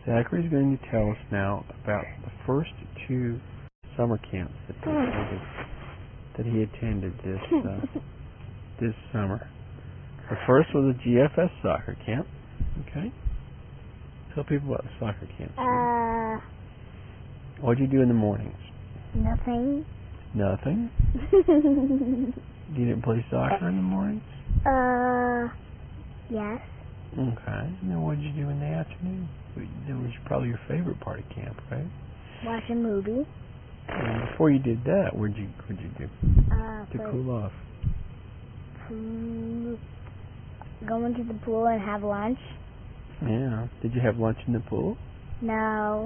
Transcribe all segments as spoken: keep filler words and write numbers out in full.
Zachary's going to tell us now about the first two summer camps that he attended, that he attended this uh, this summer. The first was a G F S soccer camp. Okay. Tell people about the soccer camp. Uh. What'd you do in the mornings? Nothing. Nothing? You didn't play soccer in the mornings? Uh. Yes. Okay. And then what did you do in the afternoon? That was probably your favorite part of camp, right? Watch a movie. And before you did that, what'd you what'd you do Uh, to cool off? Pool. Go into the pool and have lunch. Yeah. Did you have lunch in the pool? No.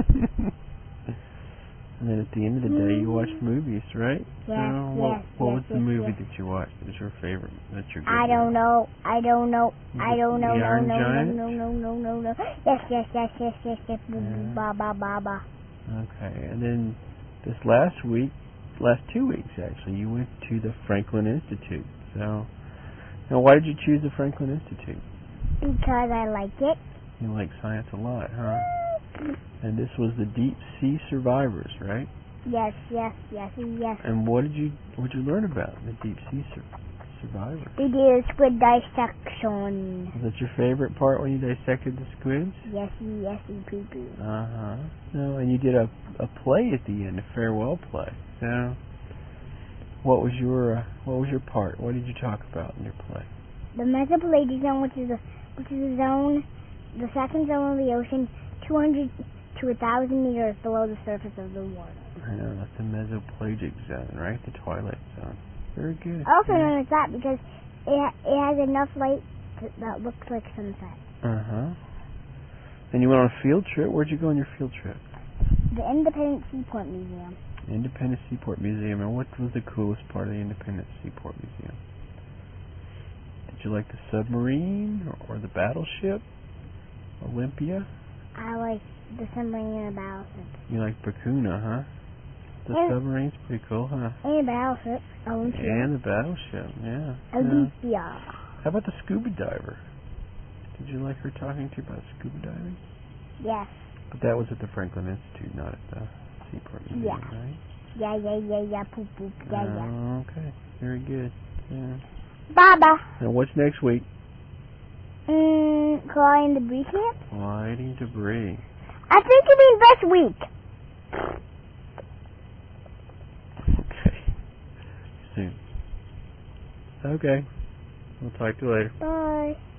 And then at the end of the day, you watched movies, right? Yes, so what, yes, what yes, was the yes, movie yes. that you watched? That was your favorite? That's your good I don't movie? know. I don't know. Was I it don't know. The No, Iron no, Giant? no, no, no, no, no, no. Yes, yes, yes, yes, yes, yes. Yeah. Ba, ba, ba, ba. Okay. And then this last week, last two weeks actually, you went to the Franklin Institute. So, now why did you choose the Franklin Institute? Because I like it. You like science a lot, huh? And this was the Deep Sea Survivors, right? Yes, yes, yes, yes. And what did you what did you learn about the Deep Sea sur- Survivors? They did a squid dissection. Was that your favorite part when you dissected the squids? Yes, yes, poo poo. Uh huh. No, and you did a a play at the end, a farewell play. So, what was your uh, what was your part? What did you talk about in your play? The Mesopelagic zone, which is a which is a zone, the second zone of the ocean, two hundred to a thousand meters below the surface of the water. I know, that's the Mesopelagic zone, right? The twilight zone. Very good. Also yeah. known as that because it ha- it has enough light to, that looks like sunset. Uh huh. And you went on a field trip. Where'd you go on your field trip? The Independent Seaport Museum. Independent Seaport Museum. And what was the coolest part of the Independent Seaport Museum? Did you like the submarine or, or the battleship? Olympia? I like the submarine and the battleship. You like Bakuna, huh? The And- submarine's pretty cool, huh? And the battleship. Olympia. And the battleship, yeah. yeah. Olympia. How about the scuba diver? Did you like her talking to you about scuba diving? Yes. But that was at the Franklin Institute, not at the Seaport Museum, Yeah. right? Yeah, yeah, yeah, yeah, poop, poop, yeah, yeah. Oh, okay. Very good. Yeah. Baba. Now, what's next week? Mmm, colliding debris camp? Colliding debris. I think you mean this week. Okay. Soon. Okay. We'll talk to you later. Bye.